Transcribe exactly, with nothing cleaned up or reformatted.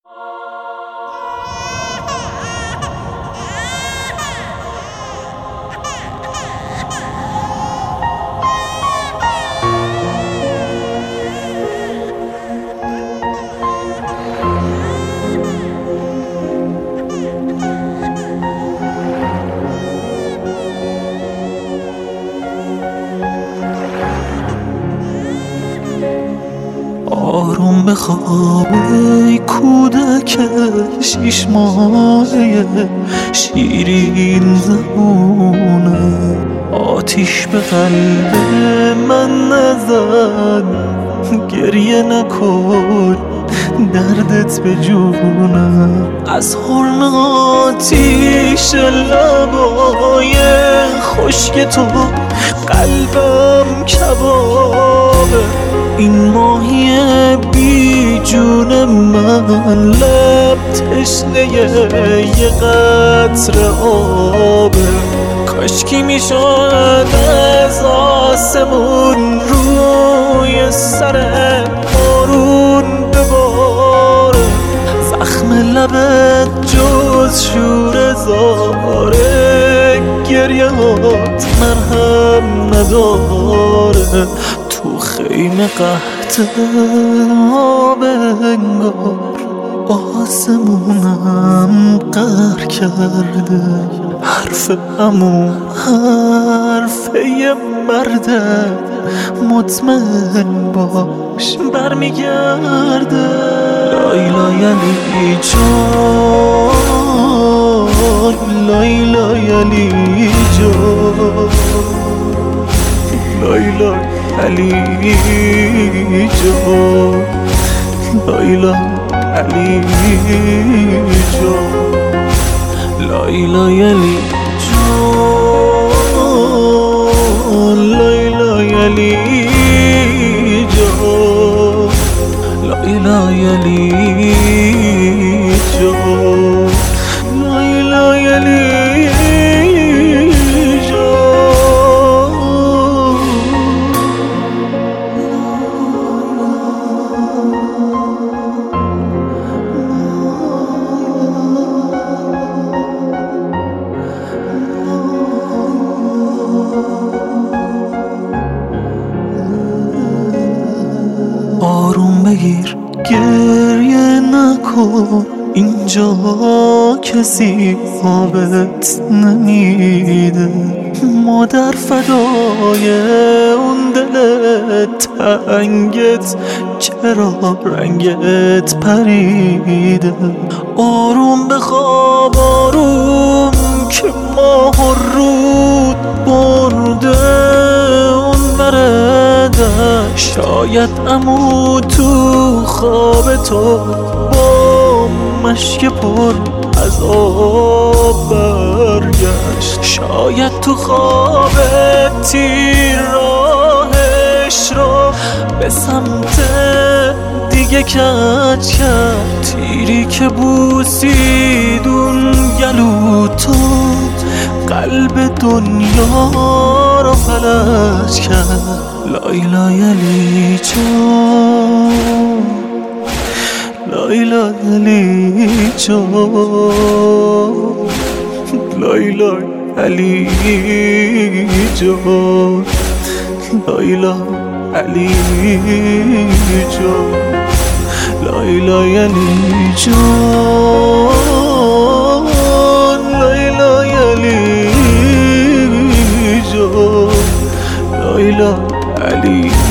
آروم بخواب ای کودک شیش ماهه شیرین زبونه، آتیش به قلب من نزن، گریه نکن دردت به جونم. از حرم آتیش لبای خشک تو قلبم کبابه، این ماهی بی جون من لب تشنه یه قطره آبه. کاشکی میشد از آسمون روی سر بارون بباره، زخم لبت جز شور زاره گریهات مرهم نداره. تو خیمه قحط آب انگار آسمونم قهر کرده، حرف همون حرفه یه مرده، مطمئن باش برمیگرده. لایلا یلی جان، لایلا یلی جان، لایلا علی جان، لایلا علی جان، لایلا یلی جان، لایلا یلی جان، لایلا یلی جان، لایلا یلی آروم بگیر گریه نکن، اینجا کسی آبت نمیده. مادر فدای اون دلت تنگت، چرا رنگت پریده. آروم بخواب آروم که ماه و رود برده اون برده. شاید عمو تو خواب تو با مشک پر از آب برگشت، شاید تو خواب تیر راهش رو به سمت دیگه کج کرد. تیری که بوسید اون گلو تو قلب دنیا رو فلج کرد. لایلا یلی جان، لایلا یلی جان، لایلا علی جان، لایلا علی جان، لایلا یلی جان، لایلا یلی جان، لایلا علی